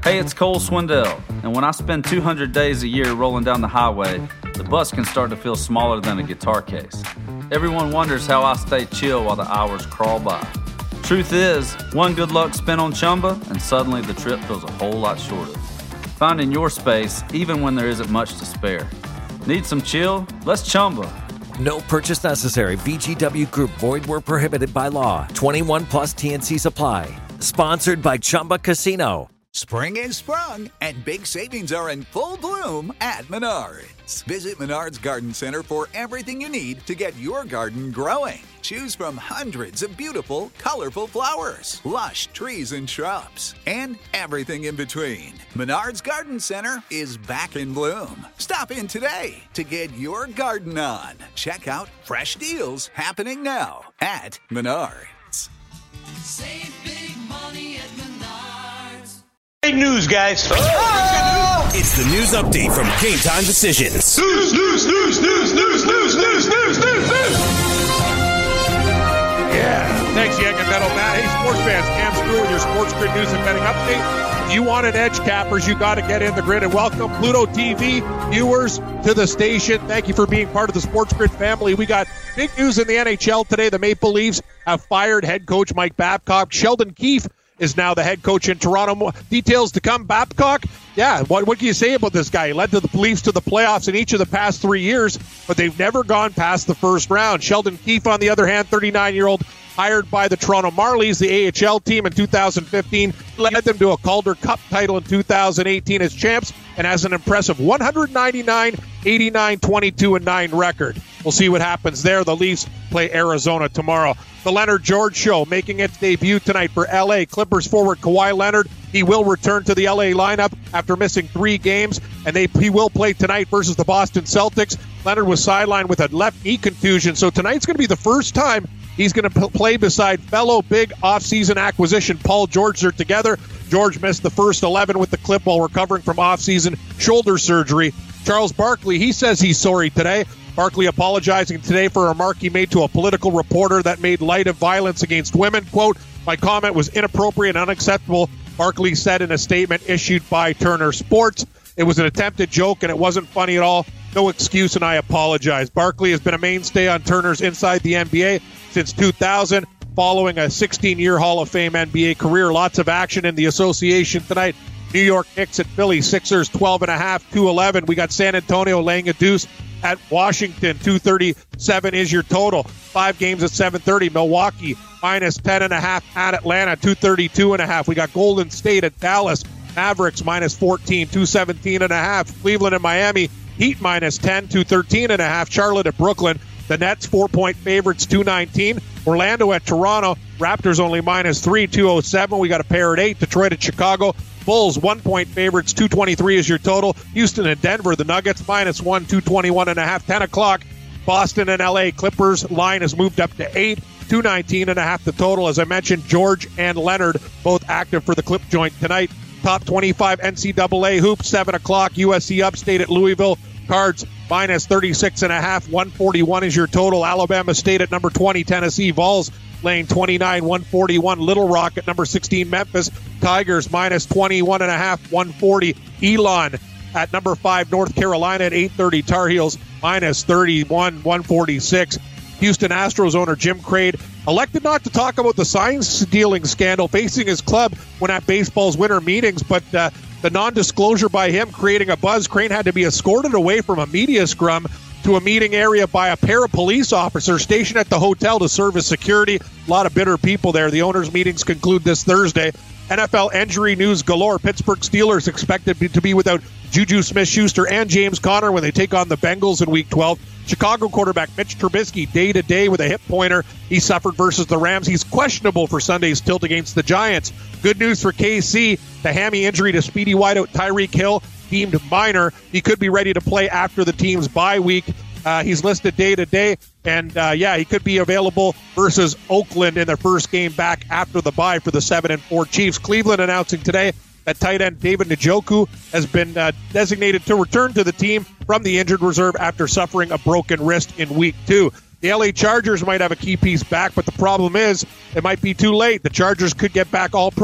Hey, it's Cole Swindell, and when I spend 200 days a year rolling down the highway, the bus can start to feel smaller than a guitar case. Everyone wonders how I stay chill while the hours crawl by. Truth is, one good luck spin on Chumba, and suddenly the trip feels a whole lot shorter. Finding your space, even when there isn't much to spare. Need some chill? Let's Chumba. No purchase necessary. VGW Group. Void where prohibited by law. 21 plus TNCs apply. Sponsored by Chumba Casino. Spring is sprung, and big savings are in full bloom at Menards. Visit Menards Garden Center for everything you need to get your garden growing. Choose from hundreds of beautiful, colorful flowers, lush trees and shrubs, and everything in between. Menards Garden Center is back in bloom. Stop in today to get your garden on. Check out fresh deals happening now at Menards. Save big money at Menards. Big news, guys. Oh! It's the news update from Game Time Decisions. News. Yeah. Thanks, Yankin Metal Matt. Hey, sports fans, Cam Screw with your Sports Grid news and betting update. If you want an edge, cappers, you got to get in the grid. And welcome, Pluto TV viewers, to the station. Thank you for being part of the Sports Grid family. We got big news in the NHL today. The Maple Leafs have fired head coach Mike Babcock. Sheldon Keefe is now the head coach in Toronto. Details to come. Babcock, yeah, what can you say about this guy? He led the Leafs to the playoffs in each of the past 3 years, but they've never gone past the first round. Sheldon Keefe, on the other hand, 39-year-old, hired by the Toronto Marlies, the AHL team, in 2015, led them to a Calder Cup title in 2018 as champs, and has an impressive 199, 89, 22-9 record. We'll see what happens there. The Leafs play Arizona tomorrow. The Leonard George Show making its debut tonight for L.A. Clippers forward Kawhi Leonard. He will return to the L.A. lineup after missing 3 games, and he will play tonight versus the Boston Celtics. Leonard was sidelined with a left knee contusion, so tonight's going to be the first time he's going to play beside fellow big offseason acquisition Paul George. They're together. George missed the first 11 with the Clip while recovering from offseason shoulder surgery. Charles Barkley, he says he's sorry today. Barkley apologizing today for a remark he made to a political reporter that made light of violence against women. Quote, "My comment was inappropriate and unacceptable," Barkley said in a statement issued by Turner Sports. "It was an attempted joke and it wasn't funny at all. No excuse, and I apologize." Barkley has been a mainstay on Turner's Inside the NBA since 2000, following a 16-year Hall of Fame NBA career. Lots of action in the association tonight. New York Knicks at Philly, Sixers 12.5, 211. We got San Antonio laying a deuce at Washington, 237 is your total. 5 games at 7:30. Milwaukee minus 10.5 at Atlanta, 232.5. We got Golden State at Dallas. Mavericks minus 14, 217.5. Cleveland and Miami, Heat minus 10, 213.5. Charlotte at Brooklyn. The Nets 4-point favorites, 219. Orlando at Toronto. Raptors only minus 3, 207. We got a pair at 8. Detroit at Chicago. Bulls 1-point favorites, 223 is your total. Houston and Denver, the Nuggets minus 1, 221.5. 10 o'clock, Boston and LA. Clippers line has moved up to 8, 219.5 the total. As I mentioned, George and Leonard both active for the Clip joint tonight. Top 25 NCAA hoops, 7 o'clock. USC Upstate at Louisville. Cards minus 36.5, 141 is your total. Alabama State at number 20, Tennessee. Vols laying 29, 141. Little Rock at number 16, Memphis. Tigers minus 21.5, 140. Elon at number 5, North Carolina at 8:30. Tar Heels minus 31, 146. Houston Astros owner Jim Crane elected not to talk about the sign stealing scandal facing his club when at baseball's winter meetings, but the non-disclosure by him creating a buzz. Crane had to be escorted away from a media scrum to a meeting area by a pair of police officers stationed at the hotel to serve as security. A lot of bitter people there. The owners' meetings conclude this Thursday. NFL injury news galore. Pittsburgh Steelers expected to be without Juju Smith-Schuster and James Conner when they take on the Bengals in Week 12. Chicago quarterback Mitch Trubisky day-to-day with a hip pointer. He suffered versus the Rams. He's questionable for Sunday's tilt against the Giants. Good news for KC. The hammy injury to speedy wideout Tyreek Hill, deemed minor. He could be ready to play after the team's bye week. He's listed day-to-day, and he could be available versus Oakland in their first game back after the bye for the 7-4 Chiefs. Cleveland announcing today that tight end David Njoku has been designated to return to the team from the injured reserve after suffering a broken wrist in Week 2. The LA Chargers might have a key piece back, but the problem is it might be too late. The Chargers could get back All-Pro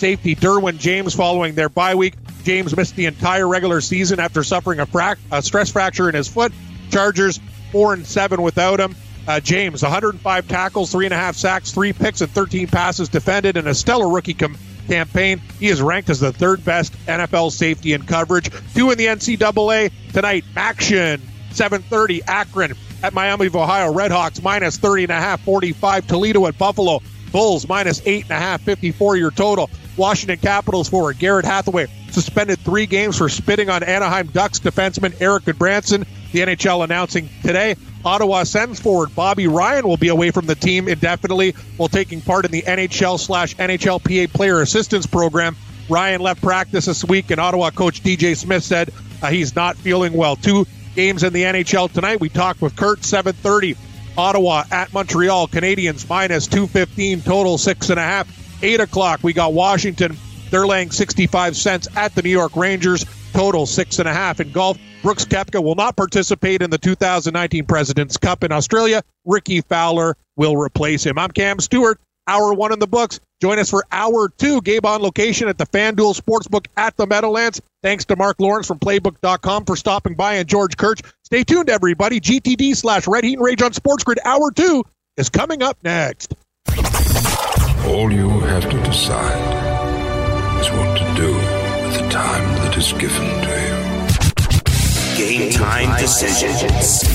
safety Derwin James following their bye week. James missed the entire regular season after suffering a stress fracture in his foot. Chargers 4-7 without him. James, 105 tackles, 3.5 sacks, 3 picks, and 13 passes defended in a stellar rookie campaign. He is ranked as the third best NFL safety in coverage. 2 in the NCAA tonight. Action, 7:30, Akron at Miami of Ohio. Redhawks minus 30.5, 45. Toledo at Buffalo. Bulls minus 8.5, 54 your total. Washington Capitals forward Garrett Hathaway suspended 3 games for spitting on Anaheim Ducks defenseman Eric Goodbranson. The NHL announcing today. Ottawa Sens forward Bobby Ryan will be away from the team indefinitely while taking part in the NHL/NHLPA Player Assistance Program. Ryan left practice this week, and Ottawa coach DJ Smith said he's not feeling well. 2 games in the NHL tonight. We talked with Kurt, 7:30. Ottawa at Montreal. Canadiens minus 215, total 6.5. 8 o'clock, we got Washington. They're laying 65 cents at the New York Rangers, total 6.5. In golf, Brooks Koepka will not participate in the 2019 President's Cup in Australia. Ricky Fowler will replace him. I'm Cam Stewart. Hour 1 in the books. Join us for Hour 2. Gabe on location at the FanDuel Sportsbook at the Meadowlands. Thanks to Mark Lawrence from Playbook.com for stopping by, and George Kirch. Stay tuned, everybody. GTD/Red Heat and Rage on Sports Grid. Hour 2 is coming up next. All you have to decide is what to do with the time that is given to you. Game time decisions.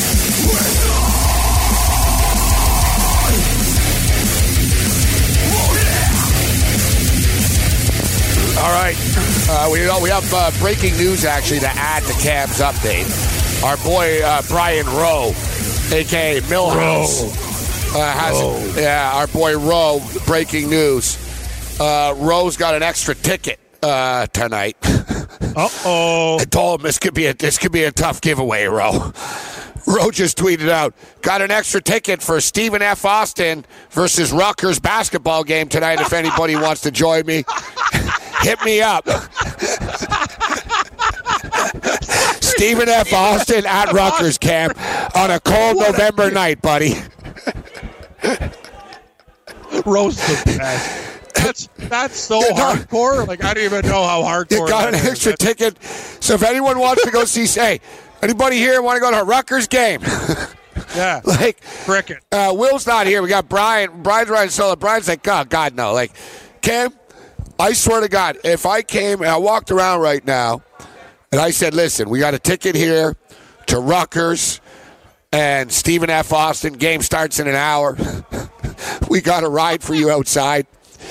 All right. We have breaking news, actually, to add to Cam's update. Our boy Brian Rowe, a.k.a. Millhouse, our boy Rowe, breaking news. Rowe's got an extra ticket tonight. Uh-oh. I told him this could be a tough giveaway, Rowe. Rowe just tweeted out, got an extra ticket for Stephen F. Austin versus Rutgers basketball game tonight if anybody wants to join me. Hit me up. Stephen F. Austin at Rutgers camp on a cold November night, buddy. Roast the best. That's so hardcore. Like, I don't even know how hardcore. You got an extra ticket. So if anyone wants to go see, say, anybody here want to go to a Rutgers game? Yeah. Like, cricket. Will's not here. We got Brian. Brian's riding solo. Brian's like, oh, God, no. Like, Cam, I swear to God, if I came and I walked around right now and I said, listen, we got a ticket here to Rutgers and Stephen F. Austin, game starts in an hour. We got a ride for you outside.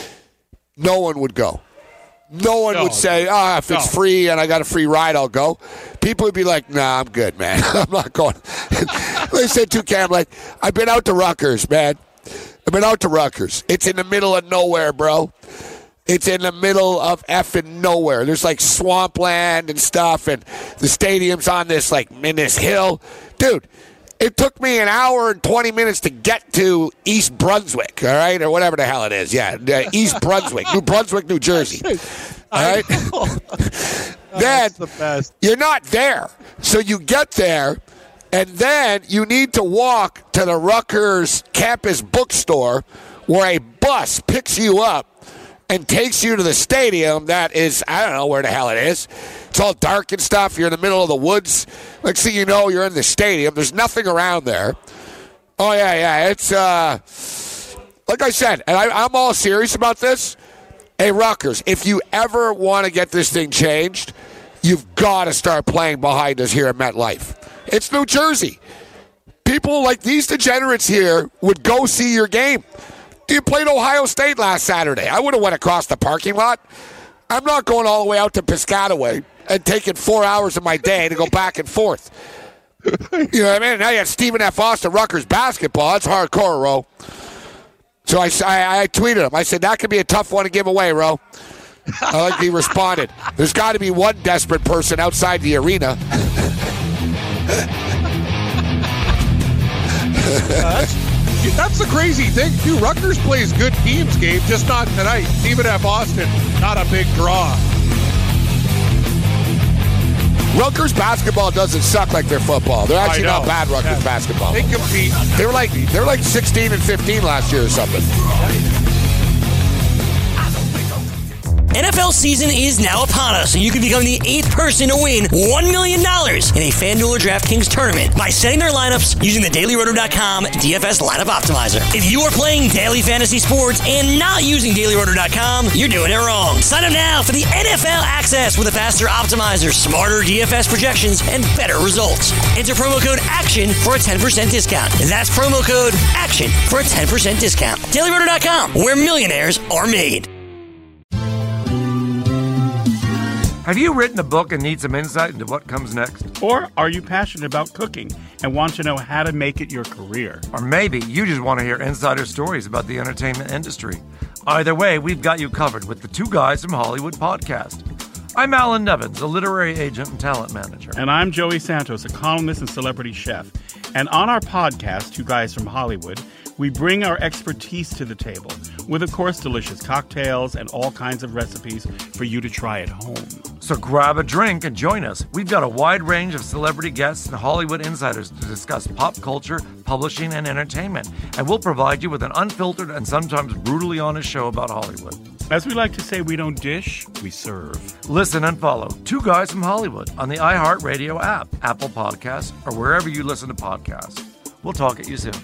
No one would go. No one would say, if it's free and I got a free ride, I'll go. People would be like, nah, I'm good, man. I'm not going. They said to Cam, like, I've been out to Rutgers, man. I've been out to Rutgers. It's in the middle of nowhere, bro. It's in the middle of effing nowhere. There's like swampland and stuff, and the stadium's on this, like, in this hill. Dude, it took me an hour and 20 minutes to get to East Brunswick, all right, or whatever the hell it is. Yeah, East Brunswick, New Brunswick, New Jersey. All right? Then the best. You're not there. So you get there, and then you need to walk to the Rutgers campus bookstore where a bus picks you up and takes you to the stadium that is, I don't know where the hell it is. It's all dark and stuff. You're in the middle of the woods. Next thing you know, you're in the stadium. There's nothing around there. Oh, yeah. It's, like I said, and I'm all serious about this. Hey, Rutgers, if you ever want to get this thing changed, you've got to start playing behind us here at MetLife. It's New Jersey. People like these degenerates here would go see your game. You played Ohio State last Saturday. I would have went across the parking lot. I'm not going all the way out to Piscataway and taking 4 hours of my day to go back and forth. You know what I mean? Now you have Stephen F. Austin, Rutgers basketball. That's hardcore, Ro. So I tweeted him. I said, that could be a tough one to give away, Ro. I like he responded. There's got to be one desperate person outside the arena. That's the crazy thing, too. Rutgers plays good teams, Gabe, just not tonight. Stephen F. Austin, not a big draw. Rutgers basketball doesn't suck like their football. They're actually not bad, Rutgers basketball. They compete. They were like 16 and 15 last year or something. NFL season is now upon us, and you can become the 8th person to win $1 million in a FanDuel or DraftKings tournament by setting their lineups using the DailyRoto.com DFS lineup optimizer. If you are playing daily fantasy sports and not using DailyRoto.com, you're doing it wrong. Sign up now for the NFL access with a faster optimizer, smarter DFS projections, and better results. Enter promo code ACTION for a 10% discount. That's promo code ACTION for a 10% discount. DailyRoto.com, where millionaires are made. Have you written a book and need some insight into what comes next? Or are you passionate about cooking and want to know how to make it your career? Or maybe you just want to hear insider stories about the entertainment industry. Either way, we've got you covered with the Two Guys from Hollywood podcast. I'm Alan Nevins, a literary agent and talent manager. And I'm Joey Santos, a columnist and celebrity chef. And on our podcast, Two Guys from Hollywood, we bring our expertise to the table with, of course, delicious cocktails and all kinds of recipes for you to try at home. So grab a drink and join us. We've got a wide range of celebrity guests and Hollywood insiders to discuss pop culture, publishing, and entertainment. And we'll provide you with an unfiltered and sometimes brutally honest show about Hollywood. As we like to say, we don't dish, we serve. Listen and follow Two Guys from Hollywood on the iHeartRadio app, Apple Podcasts, or wherever you listen to podcasts. We'll talk at you soon.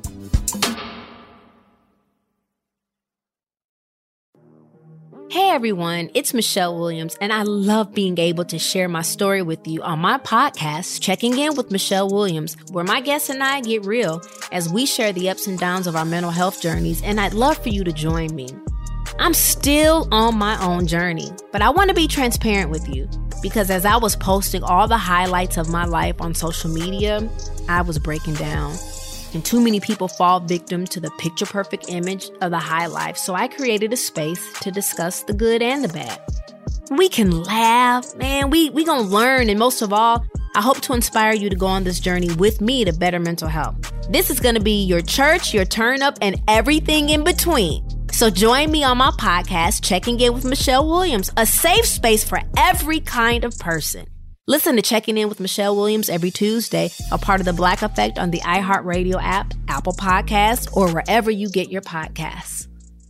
Hey everyone, it's Michelle Williams, and I love being able to share my story with you on my podcast, Checking In with Michelle Williams, where my guests and I get real as we share the ups and downs of our mental health journeys, and I'd love for you to join me. I'm still on my own journey, but I want to be transparent with you because as I was posting all the highlights of my life on social media, I was breaking down. And too many people fall victim to the picture-perfect image of the high life, so I created a space to discuss the good and the bad. We can laugh, man, we gonna learn, and most of all, I hope to inspire you to go on this journey with me to better mental health. This is gonna be your church, your turn-up, and everything in between. So join me on my podcast, Checking In with Michelle Williams, a safe space for every kind of person. Listen to Checking In with Michelle Williams every Tuesday, a part of the Black Effect on the iHeartRadio app, Apple Podcasts, or wherever you get your podcasts.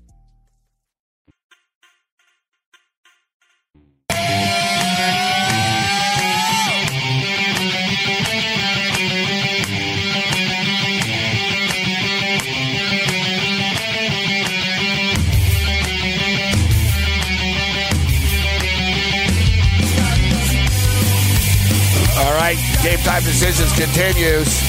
All right, Game Time Decisions continues.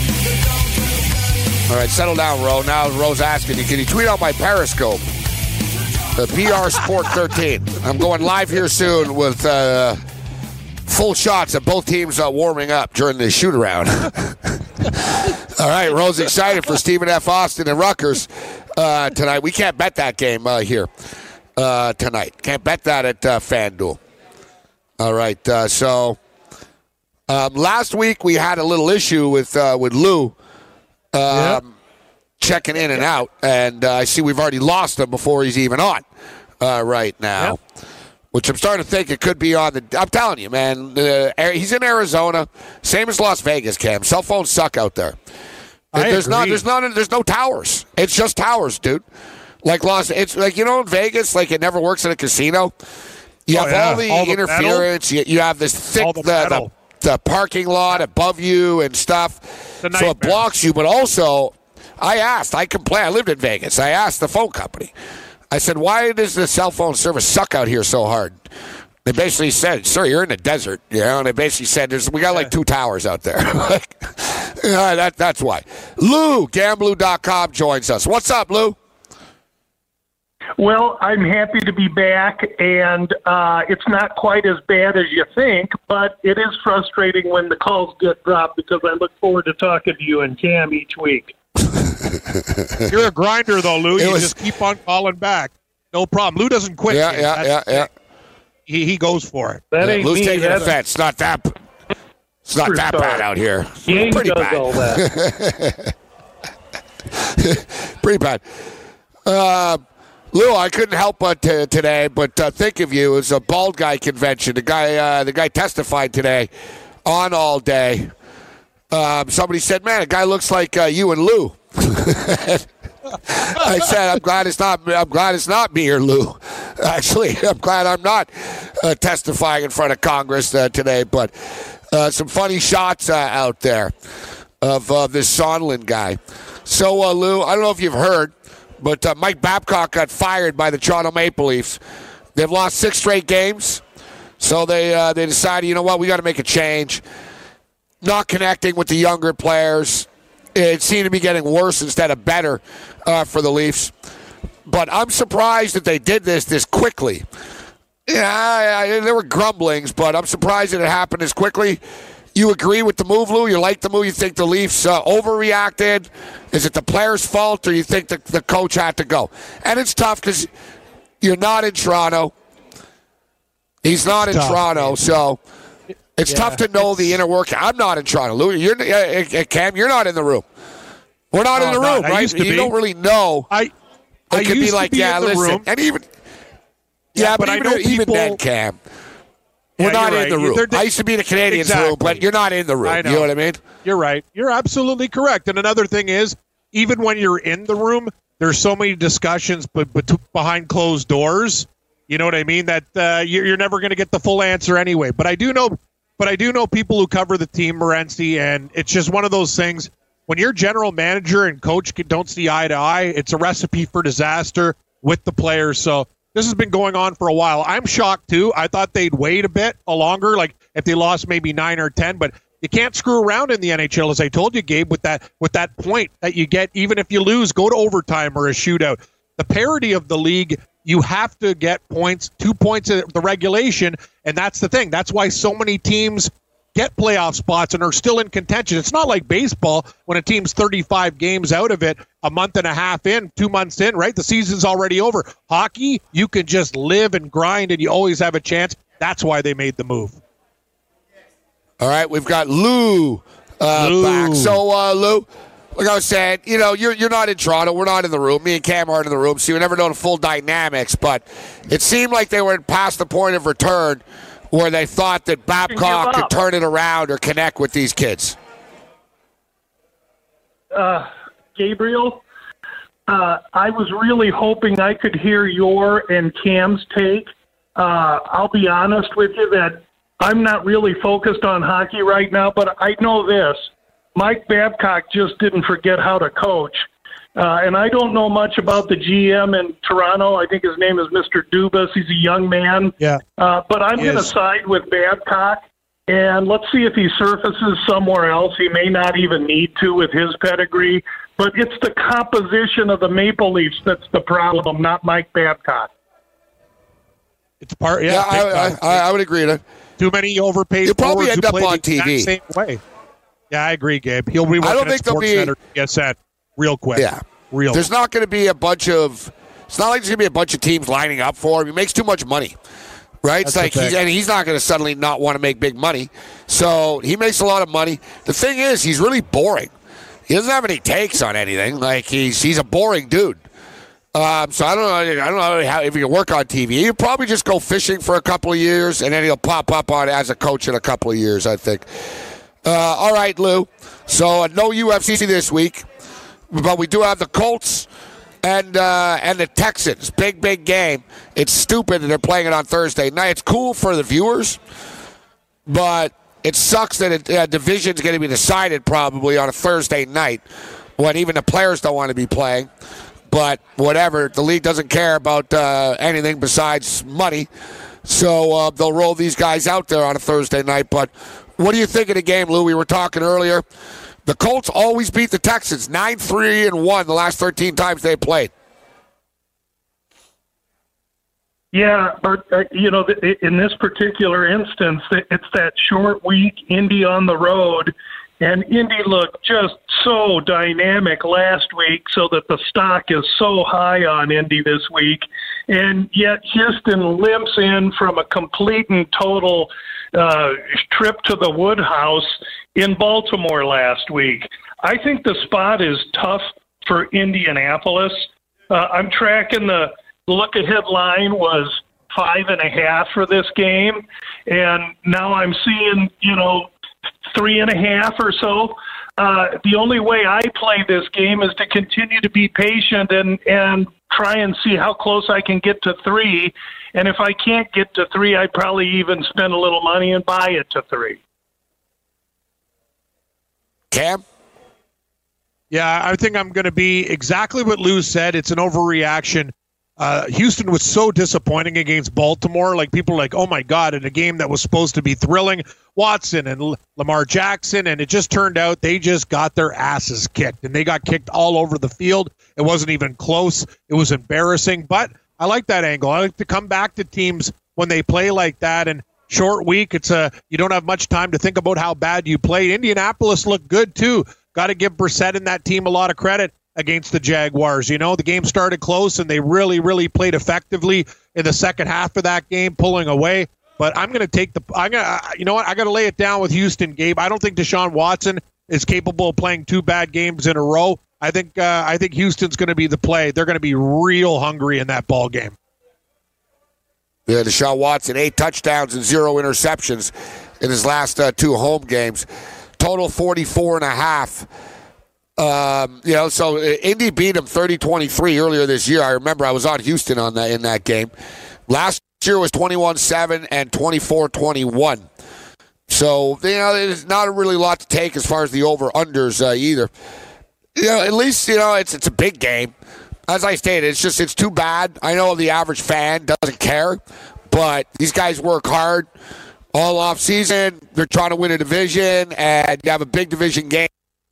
All right, settle down, Ro. Now Ro's asking you, can you tweet out my Periscope? The PR Sport 13. I'm going live here soon with full shots of both teams warming up during the shoot-around. All right, Ro's excited for Stephen F. Austin and Rutgers tonight. We can't bet that game here tonight. Can't bet that at FanDuel. All right, so... last week we had a little issue with Lou checking in and out, and I see we've already lost him before he's even on right now, which I'm starting to think it could be on the. I'm telling you, man, he's in Arizona, same as Las Vegas. Cam, cell phones suck out there. There's no towers. It's just towers, dude. It's like in Vegas, like it never works in a casino. You have all the interference. You have this thick the parking lot above you and stuff, so it blocks you. But also, I complained. I lived in Vegas. I asked the phone company. I said, why does the cell phone service suck out here so hard? They basically said, sir, you're in the desert. And they basically said, we got like 2 towers out there. That's why. Lou, Gamblu.com joins us. What's up, Lou? Well, I'm happy to be back, and it's not quite as bad as you think, but it is frustrating when the calls get dropped because I look forward to talking to you and Cam each week. You're a grinder, though, Lou. You just keep on calling back. No problem. Lou doesn't quit. Yeah. He goes for it. That ain't Lou's taking offense. It's not that bad out here. Pretty bad. All that. Pretty bad. Lou, I couldn't help but today, but think of you as a bald guy convention. The guy testified today on all day. Somebody said, "Man, a guy looks like you and Lou." I said I'm glad it's not me or Lou. Actually, I'm glad I'm not testifying in front of Congress today. But some funny shots out there of this Sondland guy. So, Lou, I don't know if you've heard, but Mike Babcock got fired by the Toronto Maple Leafs. They've lost 6 straight games, so they decided, you know what, we got to make a change. Not connecting with the younger players. It seemed to be getting worse instead of better for the Leafs. But I'm surprised that they did this quickly. Yeah, there were grumblings, but I'm surprised that it happened this quickly. You agree with the move, Lou? You like the move? You think the Leafs overreacted? Is it the players' fault, or you think the coach had to go? And it's tough because you're not in Toronto. He's not in Toronto, so it's tough to know the inner working. I'm not in Toronto, Lou. Cam, you're not in the room. We're not in the room, right? You don't really know. It could be like, listen, and even but even then, Cam. We're not in the room. I used to be in a Canadians room, but you're not in the room. You know what I mean? You're right. You're absolutely correct. And another thing is, even when you're in the room, there's so many discussions but behind closed doors. You know what I mean? That you're never going to get the full answer anyway. But I do know people who cover the team, Morency, and it's just one of those things. When your general manager and coach don't see eye to eye, it's a recipe for disaster with the players. So this has been going on for a while. I'm shocked, too. I thought they'd wait a bit longer, like if they lost maybe 9 or 10. But you can't screw around in the NHL, as I told you, Gabe, with that point that you get. Even if you lose, go to overtime or a shootout. The parity of the league, you have to get points, 2 points of the regulation, and that's the thing. That's why so many teams get playoff spots and are still in contention. It's not like baseball when a team's 35 games out of it, a month and a half in, 2 months in, right? The season's already over. Hockey, you can just live and grind and you always have a chance. That's why they made the move. All right, we've got Lou back. So, Lou, like I was saying, you're not in Toronto. We're not in the room. Me and Cam aren't in the room, so you never know the full dynamics. But it seemed like they were past the point of return where they thought that Babcock could turn it around or connect with these kids. Gabriel, I was really hoping I could hear your and Cam's take. I'll be honest with you that I'm not really focused on hockey right now, but I know this. Mike Babcock just didn't forget how to coach. And I don't know much about the GM in Toronto. I think his name is Mr. Dubas. He's a young man. Yeah. But I'm going to side with Babcock, and let's see if he surfaces somewhere else. He may not even need to with his pedigree. But it's the composition of the Maple Leafs that's the problem, not Mike Babcock. It's part. I would agree to that. Too many overpaid. You'll probably end up on TV. Same way. Yeah, I agree, Gabe. He'll be working at SportsCenter. Yes, that. Real quick. Yeah. There's not going to be it's not like there's going to be a bunch of teams lining up for him. He makes too much money, right? It's like he's not going to suddenly not want to make big money. So he makes a lot of money. The thing is, he's really boring. He doesn't have any takes on anything. Like he's a boring dude. So I don't know if he can work on TV. He'll probably just go fishing for a couple of years, and then he'll pop up on as a coach in a couple of years, I think. All right, Lou. So no UFC this week. But we do have the Colts and the Texans. Big game. It's stupid that they're playing it on Thursday night. It's cool for the viewers, but it sucks that a division's going to be decided probably on a Thursday night when even the players don't want to be playing. But whatever, the league doesn't care about anything besides money, so they'll roll these guys out there on a Thursday night. But what do you think of the game, Lou? We were talking earlier. The Colts always beat the Texans, 9-3-1 the last 13 times they played. Yeah, but, in this particular instance, it's that short week, Indy on the road, and Indy looked just so dynamic last week so that the stock is so high on Indy this week, and yet Houston limps in from a complete and total trip to the Woodhouse in Baltimore last week. I think the spot is tough for Indianapolis. I'm tracking the look-ahead line was 5.5 for this game, and now I'm seeing, 3.5 or so. the only way I play this game is to continue to be patient and try and see how close I can get to 3. And if I can't get to 3, I'd probably even spend a little money and buy it to 3. Cam? Yeah, I think I'm going to be exactly what Lou said. It's an overreaction. Houston was so disappointing against Baltimore. Like, people are like, oh, my God, in a game that was supposed to be thrilling. Watson and Lamar Jackson, and it just turned out they just got their asses kicked, and they got kicked all over the field. It wasn't even close. It was embarrassing, but I like that angle. I like to come back to teams when they play like that, and short week, you don't have much time to think about how bad you played. Indianapolis looked good, too. Got to give Brissett and that team a lot of credit against the Jaguars. You know, the game started close, and they really, really played effectively in the second half of that game, pulling away. But I'm going to you know what? I got to lay it down with Houston, Gabe. I don't think Deshaun Watson is capable of playing 2 bad games in a row. I think Houston's going to be the play. They're going to be real hungry in that ball game. Yeah, Deshaun Watson, 8 touchdowns and 0 interceptions in his last 2 home games. Total 44.5. So Indy beat him 30-23 earlier this year. I remember I was on Houston in that game. Last year was 21-7 and 24-21. So, there's not really a lot to take as far as the over-unders either. At least, it's a big game. As I stated, it's too bad. I know the average fan doesn't care, but these guys work hard all off season. They're trying to win a division, and you have a big division game.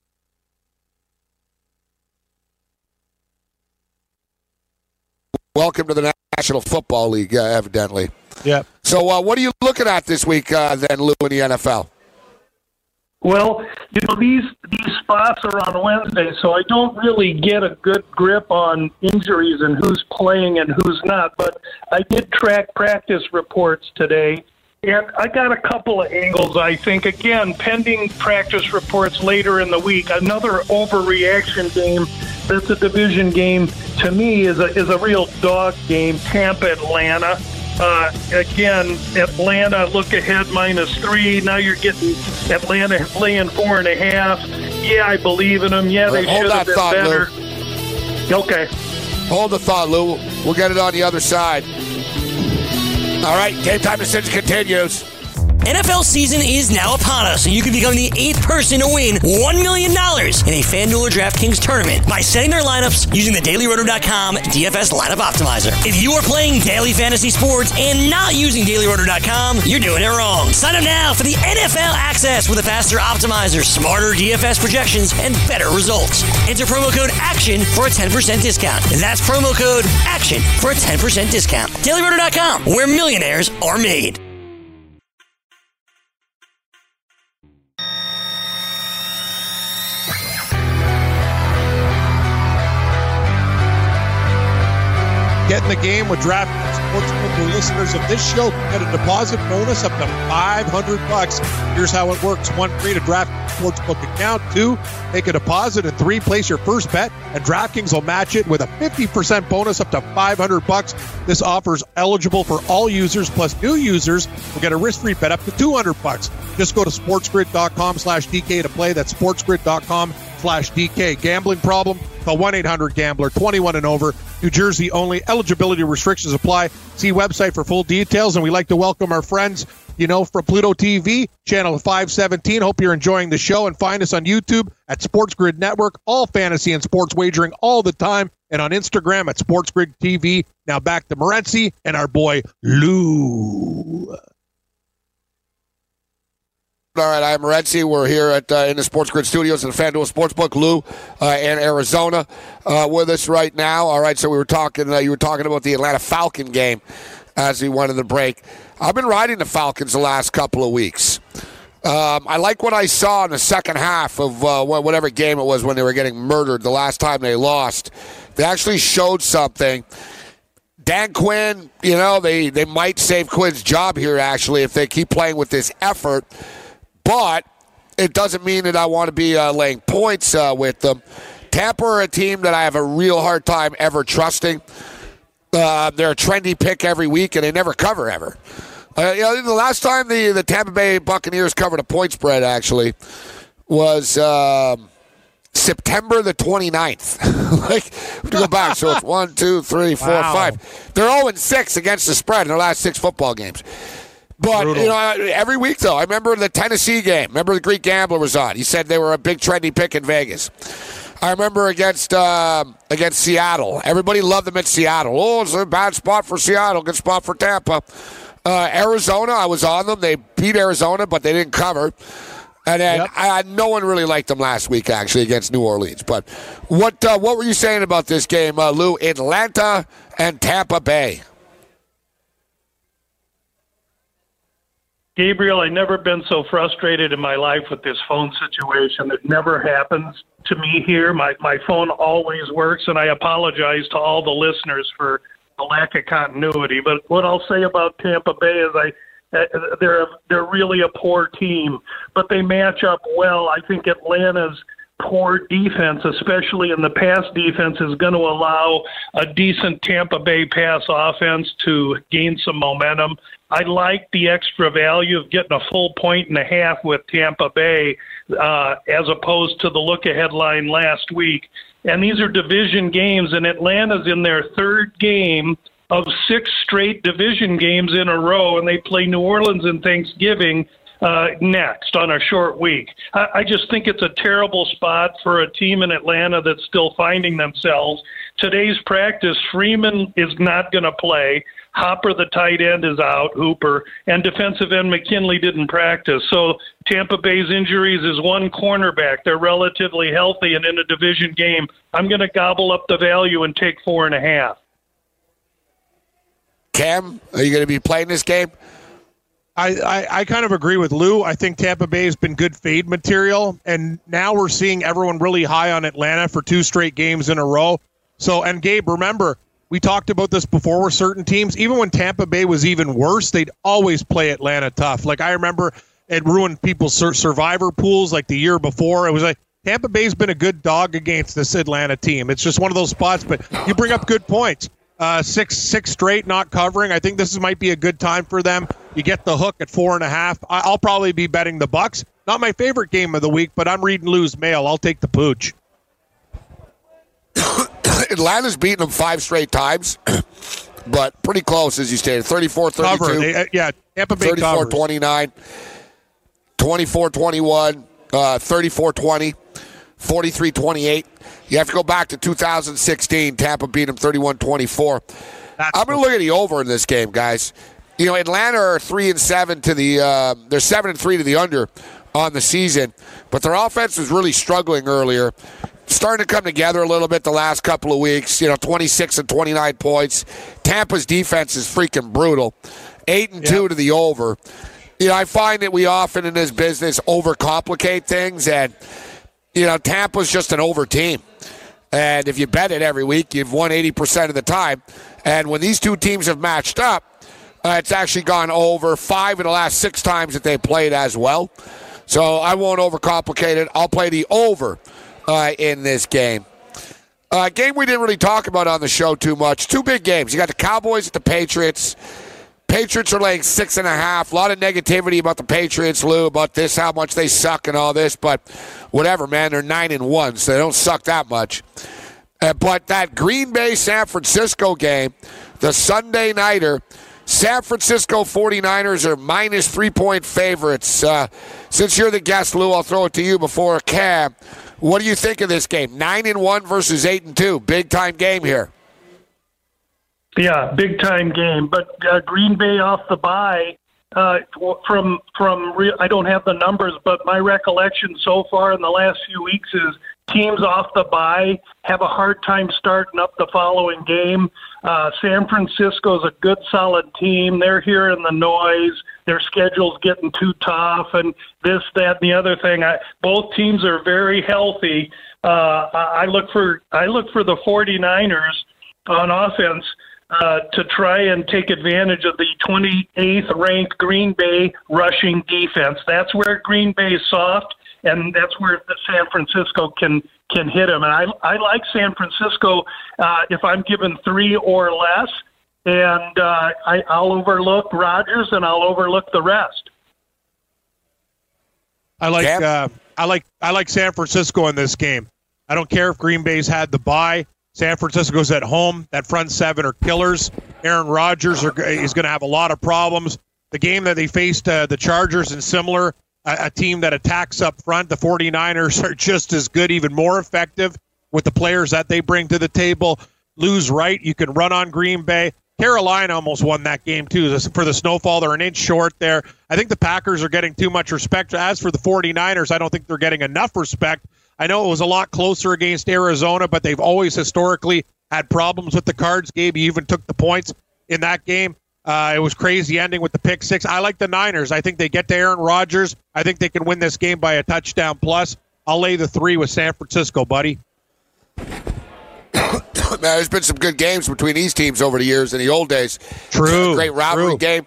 Welcome to the National Football League, evidently. Yeah. So what are you looking at this week, then, Lou, in the NFL? Well, these spots are on Wednesday, so I don't really get a good grip on injuries and who's playing and who's not. But I did track practice reports today, and I got a couple of angles, I think. Again, pending practice reports later in the week, another overreaction game that's a division game, to me, is a real dog game, Tampa-Atlanta. Again, Atlanta, look ahead, -3. Now you're getting Atlanta laying 4.5. Yeah, I believe in them. Yeah, they should have been better. Lou. Okay. Hold the thought, Lou. We'll get it on the other side. All right, Game Time Decision continues. NFL season is now upon us, and you can become the 8th person to win $1 million in a FanDuel or DraftKings tournament by setting their lineups using the DailyRoto.com DFS lineup optimizer. If you are playing daily fantasy sports and not using DailyRoto.com, you're doing it wrong. Sign up now for the NFL access with a faster optimizer, smarter DFS projections, and better results. Enter promo code ACTION for a 10% discount. That's promo code ACTION for a 10% discount. DailyRoto.com, where millionaires are made. Get in the game with DraftKings Sportsbook. For listeners of this show, get a deposit bonus up to $500. Here's how it works. 1, create a DraftKings Sportsbook account. 2, make a deposit. And 3, place your first bet, and DraftKings will match it with a 50% bonus up to $500. This offer is eligible for all users, plus new users will get a risk-free bet up to $200. Just go to sportsgrid.com/DK to play. That's sportsgrid.com/DK. Gambling problem? Call 1-800-GAMBLER, 21 and over. New Jersey only. Eligibility restrictions apply. See website for full details. And we'd like to welcome our friends, from Pluto TV, channel 517. Hope you're enjoying the show. And find us on YouTube at Sports Grid Network. All fantasy and sports wagering all the time. And on Instagram at Sports Grid TV. Now back to Morency and our boy Lou. All right, I'm Morency. We're here in the Sports Grid Studios in the FanDuel Sportsbook. Lou in Arizona with us right now. All right, so we were talking. You were talking about the Atlanta Falcon game as we went to the break. I've been riding the Falcons the last couple of weeks. I like what I saw in the second half of whatever game it was when they were getting murdered the last time they lost. They actually showed something. Dan Quinn, they might save Quinn's job here, actually, if they keep playing with this effort. But it doesn't mean that I want to be laying points with them. Tampa are a team that I have a real hard time ever trusting. They're a trendy pick every week, and they never cover ever. The last time the Tampa Bay Buccaneers covered a point spread, actually, was September the 29th. Like, we have to go back. So it's 1, 2, 3, 4, 5. They're 0-6 against the spread in their last 6 football games. But, you know, every week, though, I remember the Tennessee game. Remember the Greek Gambler was on. He said they were a big trendy pick in Vegas. I remember against Seattle. Everybody loved them at Seattle. Oh, it's a bad spot for Seattle. Good spot for Tampa. Arizona, I was on them. They beat Arizona, but they didn't cover. And then no one really liked them last week, actually, against New Orleans. But what were you saying about this game, Lou? Atlanta and Tampa Bay. Gabriel, I've never been so frustrated in my life with this phone situation. It never happens to me here. My phone always works, and I apologize to all the listeners for the lack of continuity. But what I'll say about Tampa Bay is they're really a poor team, but they match up well. I think Atlanta's poor defense, especially in the pass defense, is going to allow a decent Tampa Bay pass offense to gain some momentum. I like the extra value of getting a full 1.5 with Tampa Bay as opposed to the look-ahead line last week. And these are division games, and Atlanta's in their third game of 6 straight division games in a row, and they play New Orleans and Thanksgiving next on a short week. I just think it's a terrible spot for a team in Atlanta that's still finding themselves. Today's practice, Freeman is not going to play. Hopper, the tight end, is out, Hooper, and defensive end McKinley didn't practice. So Tampa Bay's injuries is one cornerback. They're relatively healthy and in a division game. I'm going to gobble up the value and take 4.5. Cam, are you going to be playing this game? I kind of agree with Lou. I think Tampa Bay has been good fade material, and now we're seeing everyone really high on Atlanta for 2 straight games in a row. So, and Gabe, remember, we talked about this before with certain teams. Even when Tampa Bay was even worse, they'd always play Atlanta tough. Like, I remember it ruined people's survivor pools like the year before. It was like, Tampa Bay's been a good dog against this Atlanta team. It's just one of those spots, but you bring up good points. 6 straight not covering. I think this might be a good time for them. You get the hook at 4.5. I'll probably be betting the Bucks. Not my favorite game of the week, but I'm reading Lou's mail. I'll take the pooch. Atlanta's beaten them 5 straight times, but pretty close, as you stated. 34-32. Tampa Bay 34-29, 24-21, 34-20, 43-28. You have to go back to 2016. Tampa beat them 31-24. I'm going to look at the over in this game, guys. You know, Atlanta are 3-7 to the. They're 7-3 to the under on the season, but their offense was really struggling earlier. Starting to come together a little bit the last couple of weeks. 26 and 29 points. Tampa's defense is freaking brutal. 8-2 to the over. I find that we often in this business overcomplicate things, and Tampa's just an over team. And if you bet it every week, you've won 80% of the time. And when these two teams have matched up, it's actually gone over 5 of the last 6 times that they played as well. So I won't overcomplicate it. I'll play the over in this game. Game we didn't really talk about on the show too much. 2 big games. You got the Cowboys at the Patriots. Patriots are laying 6.5. A lot of negativity about the Patriots, Lou, about this, how much they suck and all this. But whatever, man. They're 9-1, so they don't suck that much. But that Green Bay-San Francisco game, the Sunday nighter, San Francisco 49ers are minus 3-point favorites. Since you're the guest, Lou, I'll throw it to you before Cam. What do you think of this game? 9-1 versus 8-2. Big-time game here. Yeah, big-time game. But Green Bay off the bye, I don't have the numbers, but my recollection so far in the last few weeks is teams off the bye have a hard time starting up the following game. San Francisco's a good, solid team. They're hearing the noise. Their schedule's getting too tough, and this, that, and the other thing. Both teams are very healthy. I look for the 49ers on offense to try and take advantage of the 28th ranked Green Bay rushing defense. That's where Green Bay is soft, and that's where San Francisco can hit them. And I like San Francisco if I'm given 3 or less, and I'll overlook Rodgers and I'll overlook the rest. I like I like San Francisco in this game. I don't care if Green Bay's had the bye. San Francisco's at home. That front seven are killers. Aaron Rodgers is going to have a lot of problems. The game that they faced the Chargers and similar, a team that attacks up front, the 49ers are just as good, even more effective with the players that they bring to the table. Lou's right. You can run on Green Bay. Carolina almost won that game, too. For the snowfall, they're an inch short there. I think the Packers are getting too much respect. As for the 49ers, I don't think they're getting enough respect. I know it was a lot closer against Arizona, but they've always historically had problems with the Cards. Gabe, you even took the points in that game. It was crazy ending with the pick six. I like the Niners. I think they get to Aaron Rodgers. I think they can win this game by a touchdown plus. I'll lay the 3 with San Francisco, buddy. Man, there's been some good games between these teams over the years in the old days. True. Great rivalry game.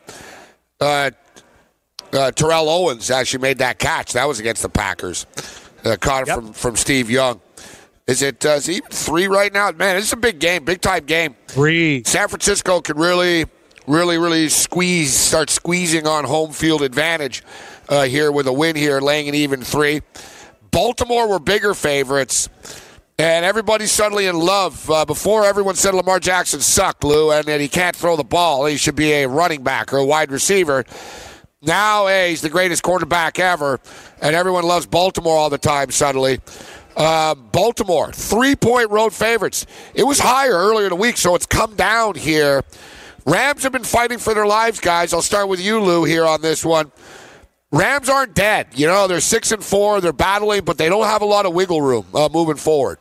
Terrell Owens actually made that catch. That was against the Packers. Caught it from Steve Young. Is it 3 right now? Man, it's a big game, big-time game. 3. San Francisco can really start squeezing on home field advantage here with a win here, laying an even 3. Baltimore were bigger favorites, and everybody's suddenly in love. Before, everyone said Lamar Jackson sucked, Lou, and that he can't throw the ball. He should be a running back or a wide receiver. Now, he's the greatest quarterback ever, and everyone loves Baltimore all the time suddenly. Baltimore, 3-point road favorites. It was higher earlier in the week, so it's come down here. Rams have been fighting for their lives, guys. I'll start with you, Lou, here on this one. Rams aren't dead. You know, they're 6-4. They're battling, but they don't have a lot of wiggle room moving forward.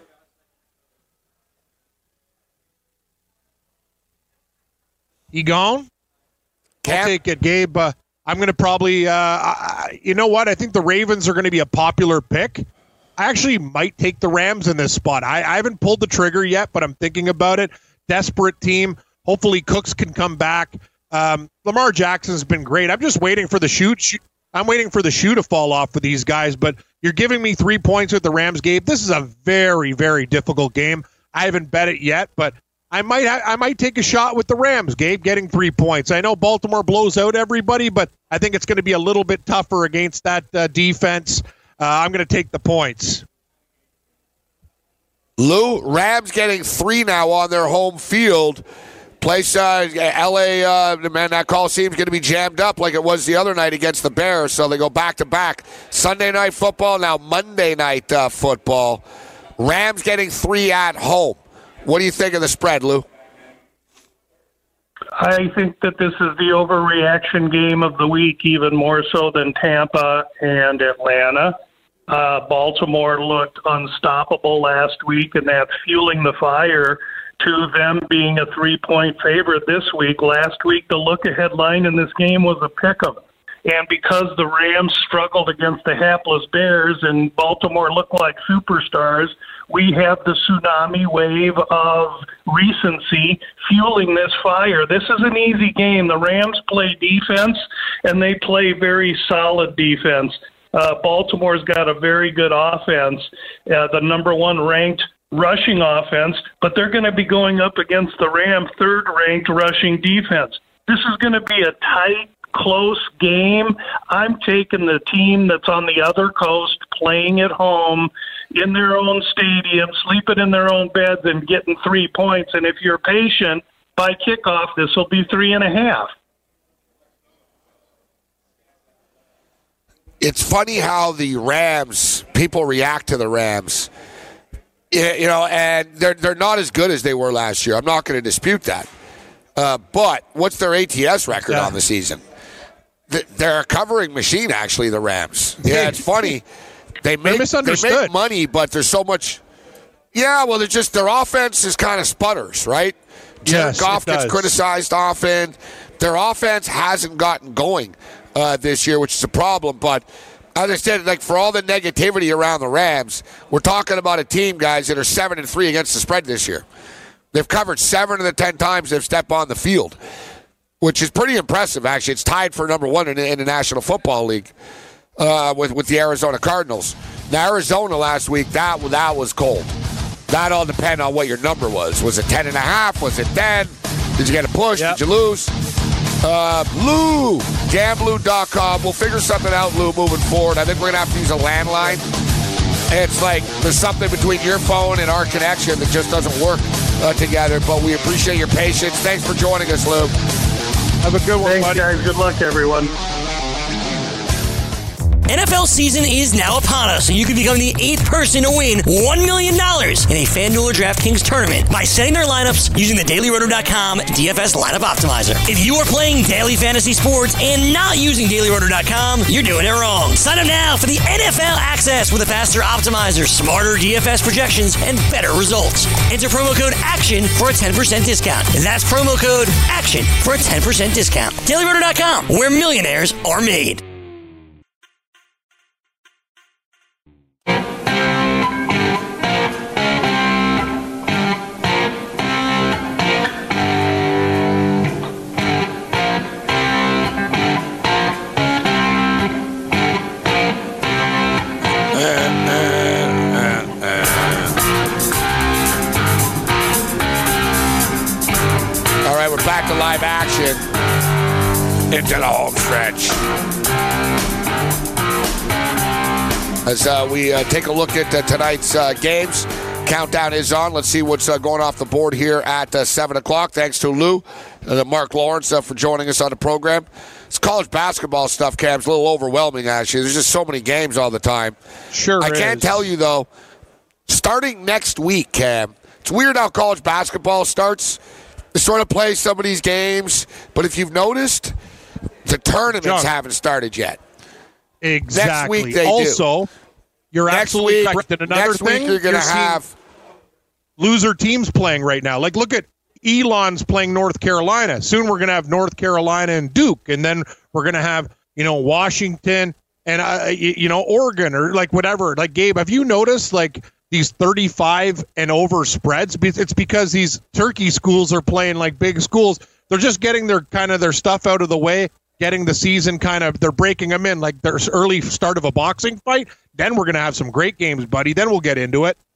You gone? I'll take it, Gabe. I'm going to probably, you know what? I think the Ravens are going to be a popular pick. I actually might take the Rams in this spot. I haven't pulled the trigger yet, but I'm thinking about it. Desperate team. Hopefully Cooks can come back. Lamar Jackson's been great. I'm just waiting for the shoe. I'm waiting for the shoe to fall off for these guys, but you're giving me 3 points with the Rams, Gabe. This is a very, very difficult game. I haven't bet it yet, but I might take a shot with the Rams, Gabe, getting 3 points. I know Baltimore blows out everybody, but I think it's going to be a little bit tougher against that defense. I'm going to take the points. Lou, Rams getting 3 now on their home field. Place, L.A., man, that Coliseum's going to be jammed up like it was the other night against the Bears, so they go back-to-back. Sunday night football, now Monday night football. Rams getting 3 at home. What do you think of the spread, Lou? I think that this is the overreaction game of the week, even more so than Tampa and Atlanta. Baltimore looked unstoppable last week, and that's fueling the fire to them being a 3-point favorite this week. Last week, the look-ahead line in this game was a pick-em. And because the Rams struggled against the hapless Bears and Baltimore looked like superstars, we have the tsunami wave of recency fueling this fire. This is an easy game. The Rams play defense, and they play very solid defense. Baltimore's got a very good offense, the number 1 ranked rushing offense, but they're going to be going up against the Rams' 3rd-ranked rushing defense. This is going to be a tight, close game. I'm taking the team that's on the other coast, playing at home, in their own stadium, sleeping in their own beds, and getting 3 points. And if you're patient, by kickoff, this will be 3.5. It's funny how the Rams, people react to the Rams. You know, and they're not as good as they were last year. I'm not going to dispute that. But what's their ATS record on the season? They're a covering machine, actually, the Rams. Yeah, it's funny. They make money, but there's so much. Yeah, well, they're just their offense is kind of sputters, right? Jared Goff gets criticized often. Their offense hasn't gotten going this year, which is a problem. But as I said, like for all the negativity around the Rams, we're talking about a team, guys, that are 7-3 against the spread this year. They've covered 7 of the 10 times they've stepped on the field, which is pretty impressive, actually. It's tied for number 1 in the National Football League with the Arizona Cardinals. Now, Arizona last week, that was cold. That all depends on what your number was. Was it 10.5? Was it 10? Did you get a push? Yep. Did you lose? Lou, Gamblu.com. We'll figure something out, Lou, moving forward. I think we're going to have to use a landline. It's like there's something between your phone and our connection that just doesn't work together, but we appreciate your patience. Thanks for joining us, Lou. Have a good one, Thanks, buddy. guys. Good luck, everyone. NFL season is now upon us, and you can become the 8th person to win $1 million in a FanDuel or DraftKings tournament by setting their lineups using the DailyRoto.com DFS lineup optimizer. If you are playing daily fantasy sports and not using DailyRoto.com, you're doing it wrong. Sign up now for the NFL access with a faster optimizer, smarter DFS projections, and better results. Enter promo code ACTION for a 10% discount. That's promo code ACTION for a 10% discount. DailyRoto.com, where millionaires are made. Back to live action into the home stretch. As we take a look at tonight's games, countdown is on. Let's see what's going off the board here at 7 o'clock. Thanks to Lou and Mark Lawrence for joining us on the program. It's college basketball stuff, Cam. It's a little overwhelming, actually. There's just so many games all the time. Sure I can't tell you, though, starting next week, Cam, it's weird how college basketball starts. They sort of play some of these games, but if you've noticed, the tournaments haven't started yet. Exactly. Next week they do. You're absolutely correct. And another next thing, week you're going to have loser teams playing right now. Like, look at Elon's playing North Carolina. Soon we're going to have North Carolina and Duke, and then we're going to have, Washington and, Oregon or like whatever. Like, Gabe, have you noticed, like, these 35 and over spreads? It's because these turkey schools are playing like big schools. They're just getting their stuff out of the way, getting the season they're breaking them in like there's early start of a boxing fight. Then we're going to have some great games, buddy. Then we'll get into it.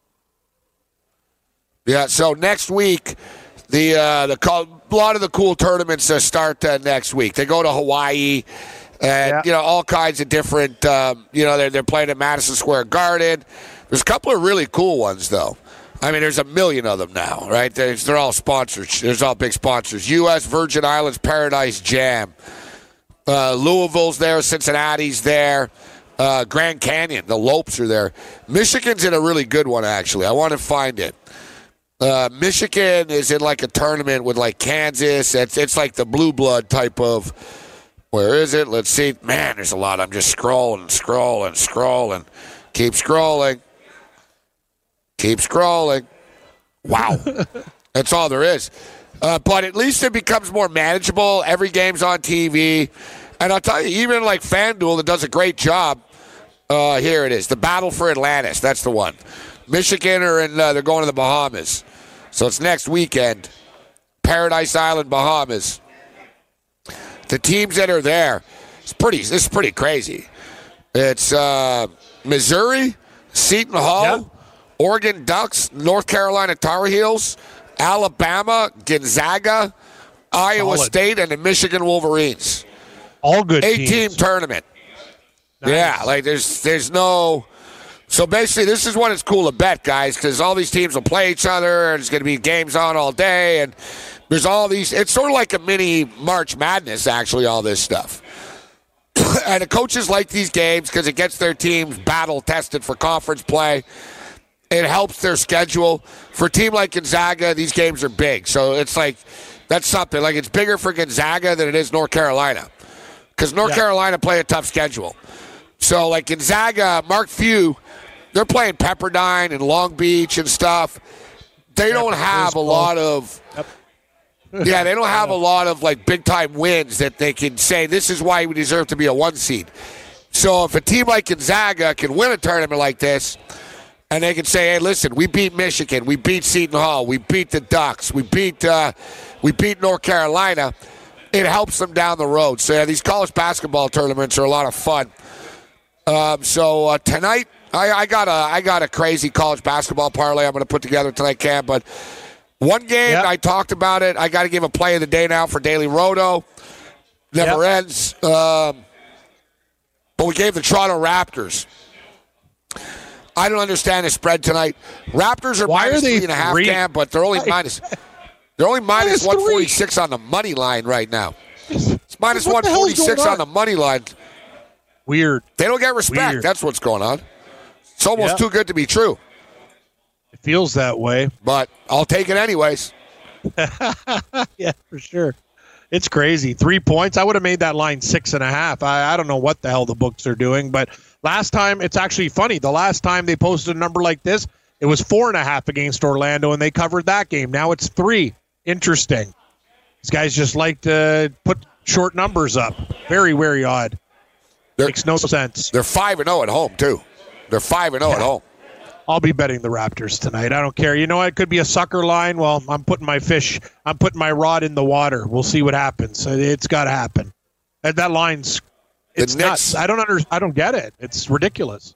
Yeah, so next week, a lot of the cool tournaments start next week. They go to Hawaii, and all kinds of different. They're playing at Madison Square Garden. There's a couple of really cool ones, though. I mean, there's a million of them now, right? They're all sponsors. There's all big sponsors. U.S., Virgin Islands, Paradise Jam. Louisville's there. Cincinnati's there. Grand Canyon. The Lopes are there. Michigan's in a really good one, actually. I want to find it. Michigan is in like a tournament with like Kansas. It's like the blue blood type of. Where is it? Let's see. Man, there's a lot. I'm just scrolling. Keep scrolling. Keep scrolling. Wow. That's all there is. But at least it becomes more manageable. Every game's on TV. And I'll tell you, even like FanDuel that does a great job, here it is. The Battle for Atlantis. That's the one. Michigan they're going to the Bahamas. So it's next weekend. Paradise Island, Bahamas. The teams that are there, this is pretty crazy. It's Missouri, Seton Hall, Oregon Ducks, North Carolina Tar Heels, Alabama, Gonzaga, Iowa State, and the Michigan Wolverines. All good 8-team tournament. Nice. Yeah, like there's no. So basically, this is when it's cool to bet, guys, because all these teams will play each other, and there's going to be games on all day, and there's all these. It's sort of like a mini March Madness, actually, all this stuff. And the coaches like these games because it gets their teams battle-tested for conference play. It helps their schedule. For a team like Gonzaga, these games are big. So it's like, that's something. Like, it's bigger for Gonzaga than it is North Carolina. Because North Carolina play a tough schedule. So, like, Gonzaga, Mark Few, they're playing Pepperdine and Long Beach and stuff. They don't have a lot of... Yeah, they don't have a lot of, like, big-time wins that they can say, this is why we deserve to be a 1 seed. So if a team like Gonzaga can win a tournament like this, and they can say, hey, listen, we beat Michigan, we beat Seton Hall, we beat the Ducks, we beat North Carolina, it helps them down the road. So, yeah, these college basketball tournaments are a lot of fun. So tonight, I got a crazy college basketball parlay I'm going to put together tonight, Cam, but... One game, I talked about it. I got to give a play of the day now for Daily Roto. Never ends. But we gave the Toronto Raptors. I don't understand the spread tonight. Raptors are minus 3.5, Cam, but they're only minus. They're only minus 146 on the money line right now. It's minus 146 on the money line. Weird. They don't get respect. Weird. That's what's going on. It's almost too good to be true. It feels that way. But I'll take it anyways. Yeah, for sure. It's crazy. 3 points. I would have made that line 6.5. I don't know what the hell the books are doing, but last time, it's actually funny. The last time they posted a number like this, it was 4.5 against Orlando, and they covered that game. Now it's 3. Interesting. These guys just like to put short numbers up. Very, very odd. Makes no sense. They're 5-0 at home, too. They're 5-0 at home. I'll be betting the Raptors tonight. I don't care. You know what? It could be a sucker line. Well, I'm putting my rod in the water. We'll see what happens. It's got to happen. And that line's nuts. I don't get it. It's ridiculous.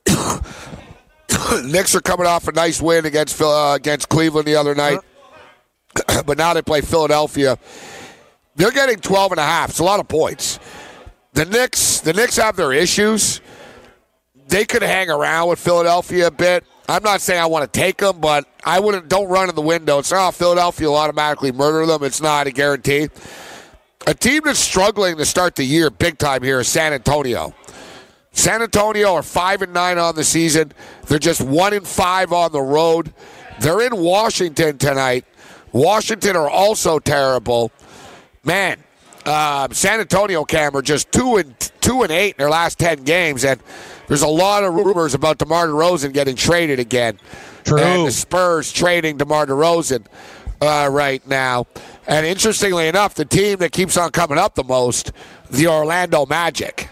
Knicks are coming off a nice win against Cleveland the other night. But now they play Philadelphia. They're getting 12.5. It's a lot of points. The Knicks have their issues. They could hang around with Philadelphia a bit. I'm not saying I want to take them, but I wouldn't. Don't run in the window. It's not Philadelphia will automatically murder them. It's not a guarantee. A team that's struggling to start the year big time here is San Antonio. San Antonio are 5-9 on the season. They're just 1-5 on the road. They're in Washington tonight. Washington are also terrible. Man, San Antonio, Cam, are just 2-8 in their last 10 games, and there's a lot of rumors about DeMar DeRozan getting traded again. True. And the Spurs trading DeMar DeRozan right now. And interestingly enough, the team that keeps on coming up the most, the Orlando Magic.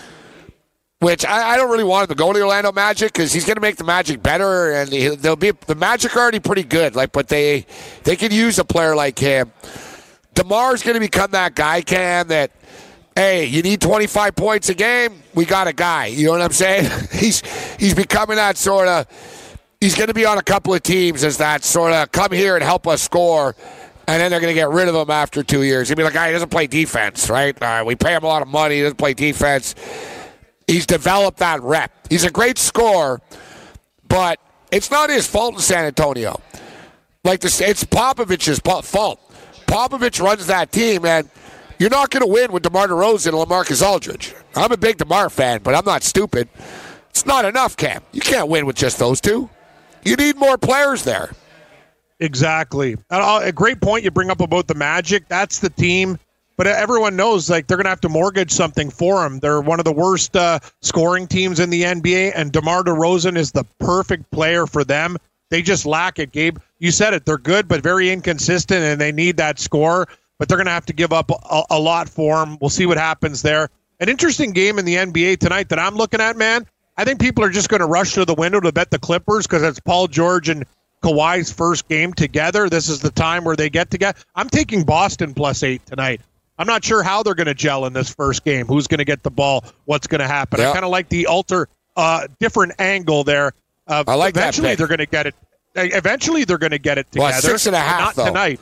Which I don't really want him to go to the Orlando Magic because he's going to make the Magic better, and the Magic are already pretty good. But they could use a player like him. DeMar's going to become that guy, Cam, that, hey, you need 25 points a game, we got a guy. You know what I'm saying? He's becoming that sort of. He's going to be on a couple of teams as that sort of come here and help us score, and then they're going to get rid of him after 2 years. He'll be like, guy, he doesn't play defense, right? We pay him a lot of money. He doesn't play defense. He's developed that rep. He's a great scorer, but it's not his fault in San Antonio. It's Popovich's fault. Popovich runs that team, and you're not going to win with DeMar DeRozan and LaMarcus Aldridge. I'm a big DeMar fan, but I'm not stupid. It's not enough, Cam. You can't win with just those two. You need more players there. Exactly. A great point you bring up about the Magic. That's the team. But everyone knows, they're going to have to mortgage something for them. They're one of the worst scoring teams in the NBA, and DeMar DeRozan is the perfect player for them. They just lack it, Gabe. You said it. They're good, but very inconsistent, and they need that score. But they're going to have to give up a lot for him. We'll see what happens there. An interesting game in the NBA tonight that I'm looking at, man. I think people are just going to rush to the window to bet the Clippers because it's Paul George and Kawhi's first game together. This is the time where they get together. I'm taking Boston +8 tonight. I'm not sure how they're going to gel in this first game. Who's going to get the ball? What's going to happen? Yep. I kind of like the different angle there. I like eventually that. They're going to get it. Eventually they're going to get it together. Well, 6.5. Not though. Tonight.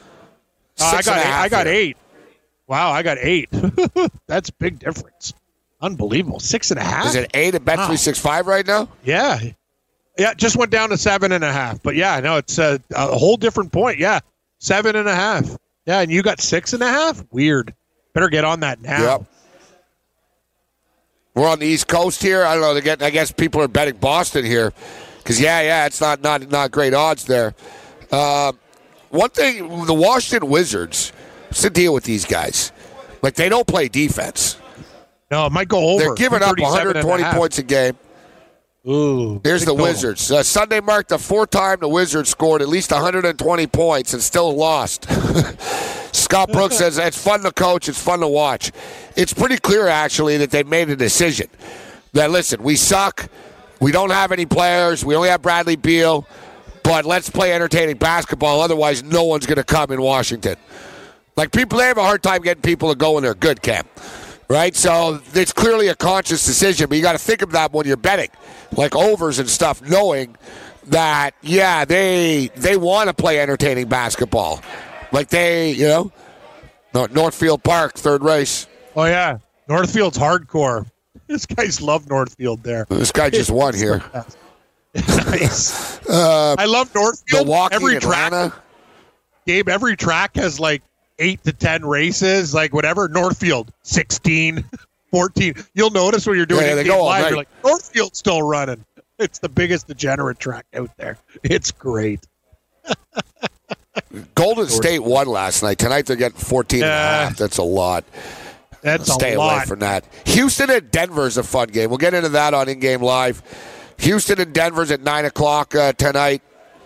I got 8. Wow, I got 8. That's a big difference. Unbelievable. 6.5. Is it 8 at Bet365 right now? Yeah. Yeah, it just went down to 7.5. But yeah, no, it's a whole different point. Yeah, 7.5. Yeah, and you got 6.5? Weird. Better get on that now. Yep. We're on the East Coast here. I don't know. I guess people are betting Boston here because it's not great odds there. One thing, the Washington Wizards. What's the deal with these guys? They don't play defense. No, it might go over. They're giving up 120 points a game. Ooh. Here's the Wizards. Sunday marked the fourth time the Wizards scored at least 120 points and still lost. Scott Brooks says, it's fun to coach, it's fun to watch. It's pretty clear, actually, that they've made a decision. That, listen, we suck. We don't have any players. We only have Bradley Beal. But let's play entertaining basketball. Otherwise, no one's going to come in Washington. People, they have a hard time getting people to go when they're good, Cam. Right? So it's clearly a conscious decision, but you got to think of that when you're betting, overs and stuff, knowing that, they want to play entertaining basketball. Northfield Park, third race. Oh, yeah. Northfield's hardcore. These guys love Northfield there. This guy just won here. Nice. I love Northfield. Milwaukee, every Atlanta. track, Gabe, every track has like 8 to 10 races, like whatever. Northfield, 16, 14. You'll notice when you're doing it live, you're like, Northfield's still running. It's the biggest degenerate track out there. It's great. Golden State won last night. Tonight they're getting 14 and a half. That's a lot. Stay away from that. Houston and Denver is a fun game. We'll get into that on In Game Live. Houston and Denver's at 9 o'clock tonight.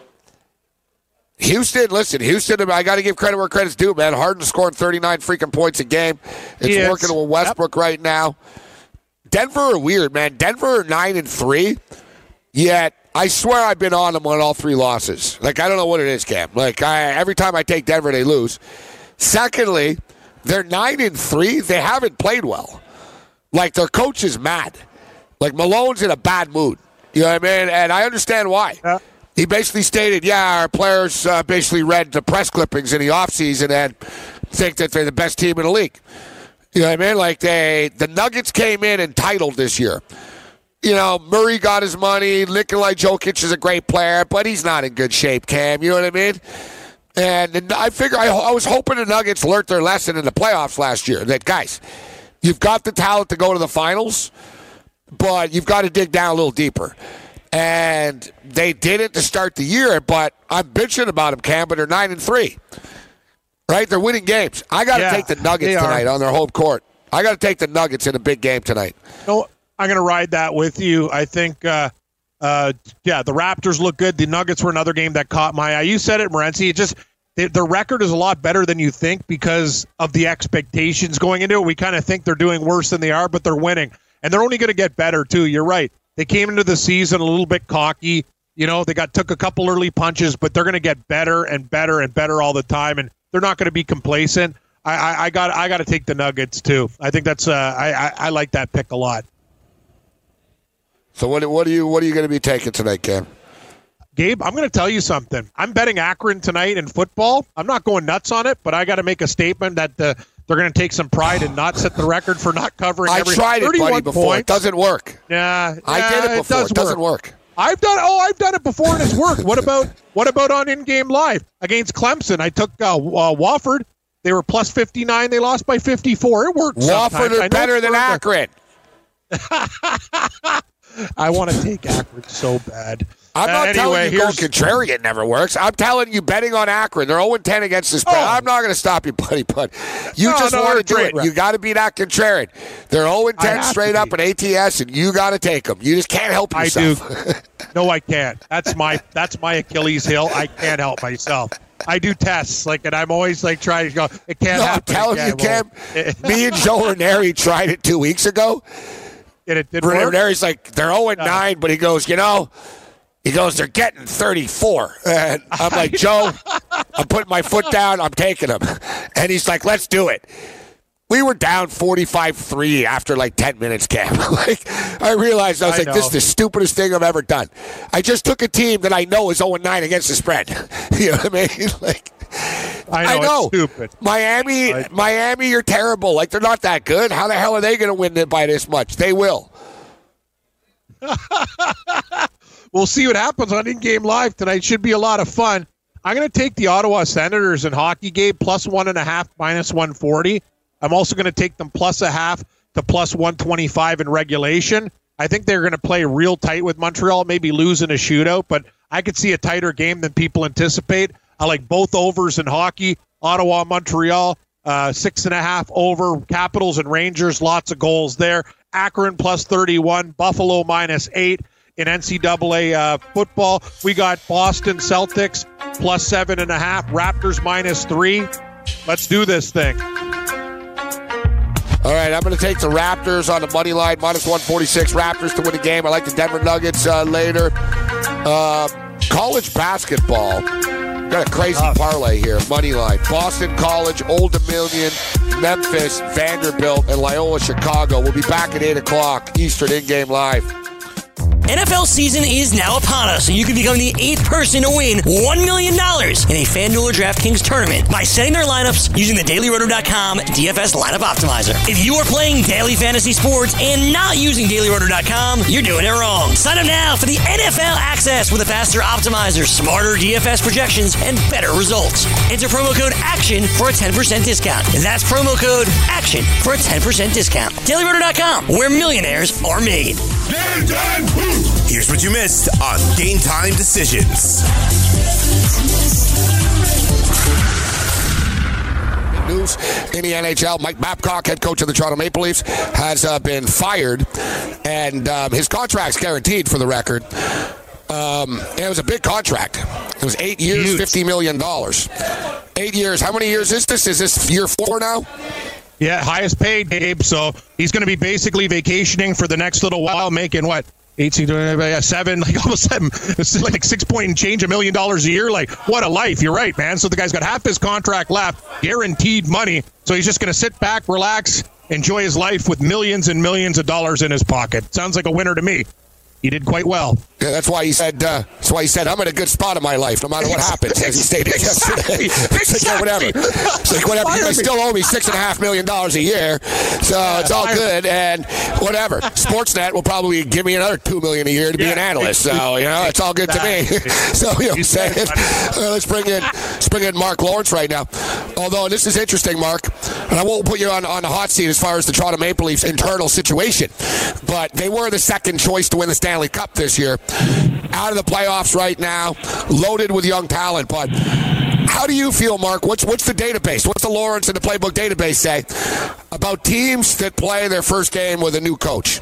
Houston, I got to give credit where credit's due, man. Harden's scoring 39 freaking points a game. It's working with Westbrook right now. Denver are weird, man. Denver are 9-3, yet I swear I've been on them on all 3 losses. Like, I don't know what it is, Cam. Like, every time I take Denver, they lose. Secondly, they're 9-3. They haven't played well. Like, their coach is mad. Like, Malone's in a bad mood. You know what I mean? And I understand why. Yeah. He basically stated, our players basically read the press clippings in the offseason and think that they're the best team in the league. You know what I mean? Like, the Nuggets came in entitled this year. You know, Murray got his money. Nikola Jokic is a great player, but he's not in good shape, Cam. You know what I mean? And I figure I was hoping the Nuggets learned their lesson in the playoffs last year. That, guys, you've got the talent to go to the finals, but you've got to dig down a little deeper. And they did it to start the year, but I'm bitching about them, Cam, but they're 9-3. Right? They're winning games. I got to take the Nuggets tonight on their home court. I got to take the Nuggets in a big game tonight. No, I'm going to ride that with you. I think, the Raptors look good. The Nuggets were another game that caught my eye. You said it, Morency. The record is a lot better than you think because of the expectations going into it. We kind of think they're doing worse than they are, but they're winning. And they're only going to get better, too. You're right. They came into the season a little bit cocky. You know, they took a couple early punches, but they're going to get better and better and better all the time, and they're not going to be complacent. I got to take the Nuggets too. I think that's I like that pick a lot. So what are you going to be taking tonight, Cam? Gabe, I'm going to tell you something. I'm betting Akron tonight in football. I'm not going nuts on it, but I got to make a statement that they're going to take some pride and not set the record for not covering I tried it, buddy, before. Points. It doesn't work. Yeah, I did it before. It doesn't work. I've done it before and it's worked. What about on In Game Live against Clemson? I took Wofford. They were plus 59. They lost by 54. It worked. Wofford is better than Akron. I want to take Akron so bad. I'm not telling you going contrarian. It never works. I'm telling you betting on Akron. They're 0-10 against the spread. I'm not going to stop you, buddy, but you want to do it. Right. You got to be that contrarian. They're 0-10 straight up in ATS, and you got to take them. You just can't help yourself. I do. No, I can't. That's my Achilles heel. I can't help myself. I do tests, and I'm always trying to go. It can't happen. I'm telling you, Cam. Me and Joe Ranieri tried it 2 weeks ago. And it didn't work. Ranieri's like, they're 0-9, but he goes, they're getting 34. And I'm like, Joe, I'm putting my foot down. I'm taking them. And he's like, let's do it. We were down 45-3 after 10 minutes, Cam. I realized, I was this is the stupidest thing I've ever done. I just took a team that I know is 0-9 against the spread. You know what I mean? I know. It's stupid. Miami, you're terrible. They're not that good. How the hell are they going to win it by this much? They will. We'll see what happens on In Game Live tonight. Should be a lot of fun. I'm going to take the Ottawa Senators in hockey game plus 1.5 minus 140. I'm also going to take them plus 0.5 to plus 125 in regulation. I think they're going to play real tight with Montreal, maybe lose in a shootout, but I could see a tighter game than people anticipate. I like both overs in hockey. Ottawa, Montreal, 6.5 over. Capitals and Rangers, lots of goals there. Akron plus 31. Buffalo minus 8. In NCAA football, we got Boston Celtics plus 7.5. Raptors minus 3. Let's do this thing. All right, I'm going to take the Raptors on the money line, minus 146. Raptors to win the game. I like the Denver Nuggets later. College basketball. Got a crazy parlay here. Money line. Boston College, Old Dominion, Memphis, Vanderbilt, and Loyola Chicago. We'll be back at 8 o'clock Eastern In Game Live. NFL season is now upon us, and you can become the 8th person to win $1 million in a FanDuel or DraftKings tournament by setting their lineups using the DailyRoto.com DFS lineup optimizer. If you are playing daily fantasy sports and not using DailyRoto.com, you're doing it wrong. Sign up now for the NFL access with a faster optimizer, smarter DFS projections, and better results. Enter promo code ACTION for a 10% discount. That's promo code ACTION for a 10% discount. DailyRoto.com, where millionaires are made. Game Time Boost. Here's what you missed on Game Time Decisions. News in the NHL. Mike Babcock, head coach of the Toronto Maple Leafs, has been fired, and his contract's guaranteed, for the record. It was a big contract. It was 8 years, huge. $50 million. 8 years. How many years is this? Is this year 4 now? Yeah, highest paid, Gabe. So he's going to be basically vacationing for the next little while, making what? 7, like almost 7. It's like 6 point and change $1 million a year. Like, what a life. You're right, man. So the guy's got half his contract left, guaranteed money. So he's just going to sit back, relax, enjoy his life with millions and millions of dollars in his pocket. Sounds like a winner to me. He did quite well. Yeah, that's why he said. I'm in a good spot in my life, no matter what happens. As he stated yesterday, it's like, whatever. It's like whatever. You guys still owe me $6.5 million a year, so it's all good and whatever. Sportsnet will probably give me another $2 million a year to be an analyst. So it's all good to me. So I'm saying, let's bring in Mark Lawrence right now. Although this is interesting, Mark, and I won't put you on the hot seat as far as the Toronto Maple Leafs' internal situation, but they were the second choice to win the Stanley Cup this year. Out of the playoffs right now, loaded with young talent. But how do you feel, Mark? What's the database? What's the Lawrence and the Playbook database say about teams that play their first game with a new coach?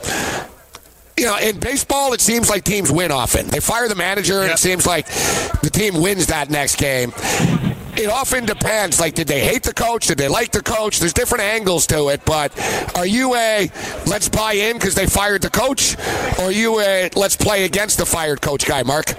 In baseball, it seems like teams win often. They fire the manager, and it seems like the team wins that next game. It often depends. Like, did they hate the coach? Did they like the coach? There's different angles to it. But are you a let's buy in because they fired the coach? Or are you a let's play against the fired coach guy, Mark?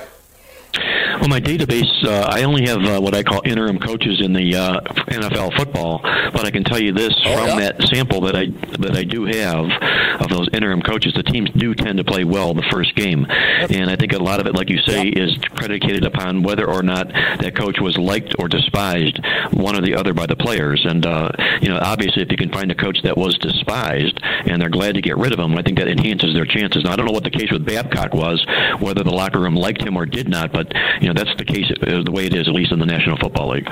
Well, my database, I only have what I call interim coaches in the NFL football, but I can tell you this that sample that I do have of those interim coaches, the teams do tend to play well the first game. And I think a lot of it, like you say, is predicated upon whether or not that coach was liked or despised, one or the other, by the players. And, obviously if you can find a coach that was despised and they're glad to get rid of him, I think that enhances their chances. Now, I don't know what the case with Babcock was, whether the locker room liked him or did not, but that's the case, the way it is, at least in the National Football League.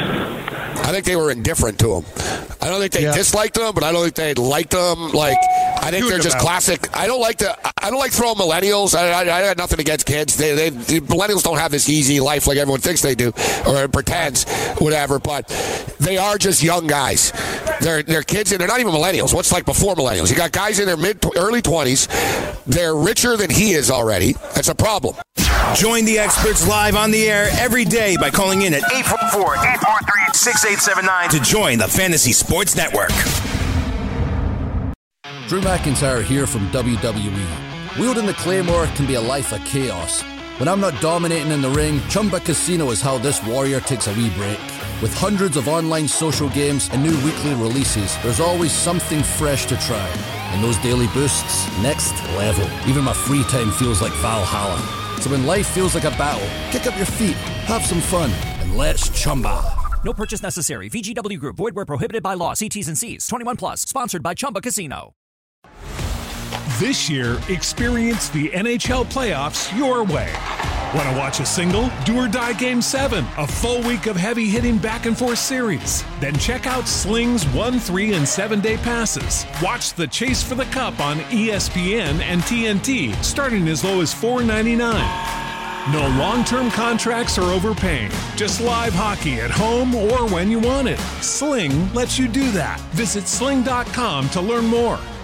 I think they were indifferent to him. I don't think they disliked him, but I don't think they liked him. Like, I think they're just classic. I don't like throwing millennials. I got nothing against kids. The millennials don't have this easy life like everyone thinks they do or pretends, whatever. But they are just young guys. They're kids, and they're not even millennials. What's like before millennials? You got guys in their early 20s. They're richer than he is already. That's a problem. Join the experts live on the air every day by calling in at 844-843-6879 to join the Fantasy Sports Network. Drew McIntyre here from WWE. Wielding the Claymore can be a life of chaos. When I'm not dominating in the ring, Chumba Casino is how this warrior takes a wee break. With hundreds of online social games and new weekly releases, there's always something fresh to try. And those daily boosts, next level. Even my free time feels like Valhalla. So when life feels like a battle, kick up your feet, have some fun, and let's Chumba. No purchase necessary. VGW Group. Void where prohibited by law. See T's and C's. 21 plus. Sponsored by Chumba Casino. This year, experience the NHL playoffs your way. Want to watch a single? Do or Die Game 7, a full week of heavy-hitting back-and-forth series. Then check out Sling's 1, 3, and 7-day passes. Watch the Chase for the Cup on ESPN and TNT, starting as low as $4.99. No long-term contracts or overpaying. Just live hockey at home or when you want it. Sling lets you do that. Visit sling.com to learn more.